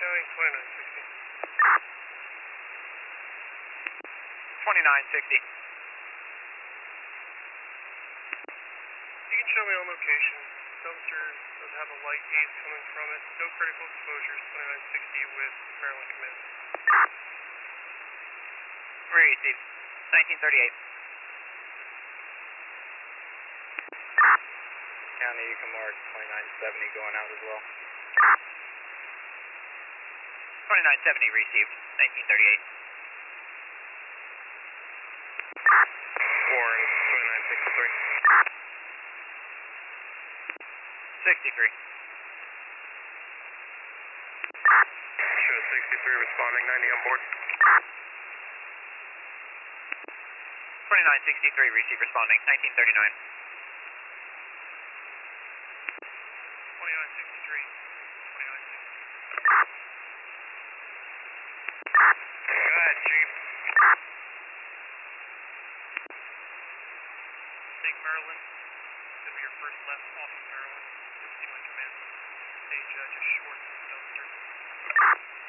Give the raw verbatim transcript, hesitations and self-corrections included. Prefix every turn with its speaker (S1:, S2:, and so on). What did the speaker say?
S1: County, twenty-nine sixty.
S2: twenty-nine sixty.
S1: You can show me on location. Dumpster does have a light haze coming from it. No critical exposures, twenty-nine sixty with Maryland Command.
S2: Received. nineteen thirty-eight.
S3: County, you can mark twenty-nine seventy going out as well.
S2: twenty-nine seventy received. nineteen thirty-eight.
S3: Warren, twenty-nine sixty-three.
S2: sixty-three.
S3: Show sixty-three responding, ninety on board.
S2: twenty-nine sixty-three received responding. nineteen thirty-nine.
S1: twenty-nine sixty-three. twenty-nine sixty.
S3: Go ahead, Chief.
S1: Take Maryland. It'll be your first left off of Maryland. You'll see my command stage uh, just short of the dumpster.